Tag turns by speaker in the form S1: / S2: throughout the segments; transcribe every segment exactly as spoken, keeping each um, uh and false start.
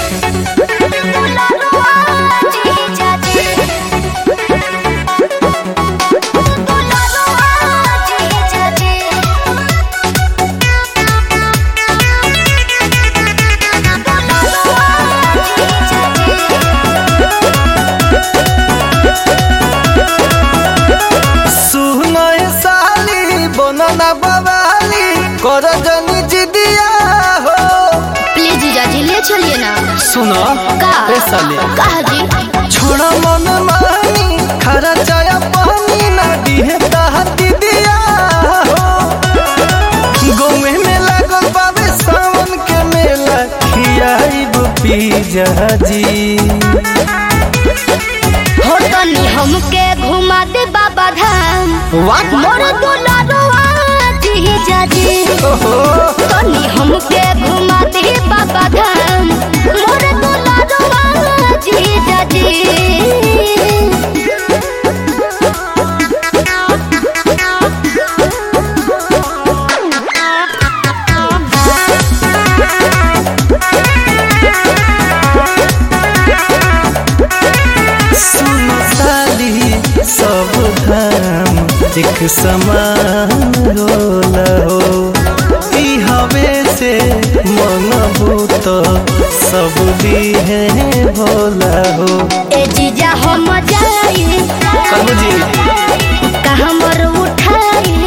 S1: ना बवाली कर जनी जिदिया हो।
S2: प्लीज जीजा जी ले चलिए ना।
S1: सुनो
S2: का
S1: पैसा ले
S2: कहा जी
S1: छोड़ा मन मानी खरा चाया पानी ना दिहे ताहती दिया हो। गोमे में लागल बाबे सावन के मेला खियाइब पिजा जी
S2: हो तनी हमके घुमा दे बाबा धाम मोर दुलारुआ जीजा जी तनी हमके घुमा दे बाबा धाम मोर दुलारुआ जीजा जी।
S1: सब धाम एक समान होला हो। ई हवे से मन भूत सब दिहे भोला हो।
S2: ए जीजा हम जाई
S1: कहू जी
S2: कहाँ मर उठाई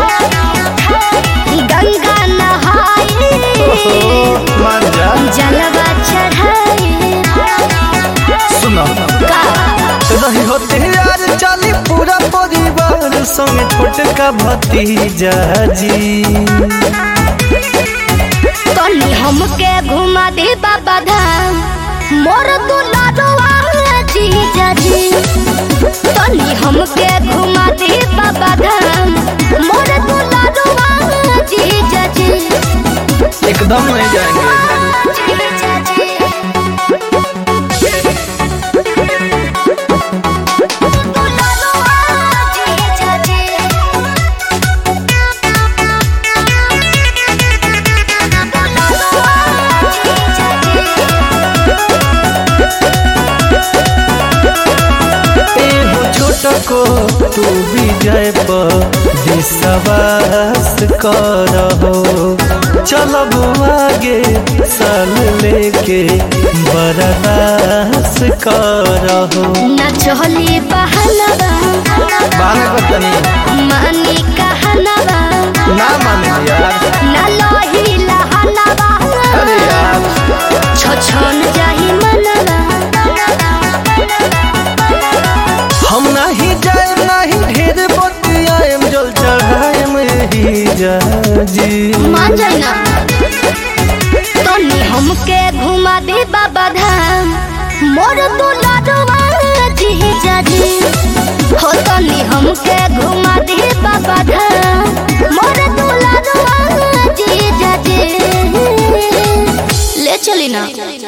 S2: गंगा नहाई
S1: मान जा
S2: जलवा चढ़ाई।
S1: सुनो रही होते यार चली पूरा परिवार संग छोटका भतीजा जी
S2: तनी हमके घुमा दे बाबा धाम मोर दुलारुआ जीजा जी तनी हमके घुमा दे बाबा धाम मोर दुलारुआ जीजा जी।
S1: एकदम नहीं जाएंगे
S2: जीजा जी
S1: को तू भी जय विश्वास करहो। चलब आगे साल लेके बर्दाश्त करहो।
S2: न चली बहनवा मानी कहनवा
S1: ना माने यार
S2: न लोही लहनवा
S1: अरे यार
S2: छछन जाही मनवा
S1: हम नहीं जाए नहीं ढेर बतियाएम जल चढ़ाएम ही जा जी
S2: मान जाए ना तनी हमके घुमा दे बाबा धाम मोर दुलारुआ जीजा जी हो तनी हमके घुमा दे बाबा धाम मोर दुलारुआ जीजा जी ले चली ना।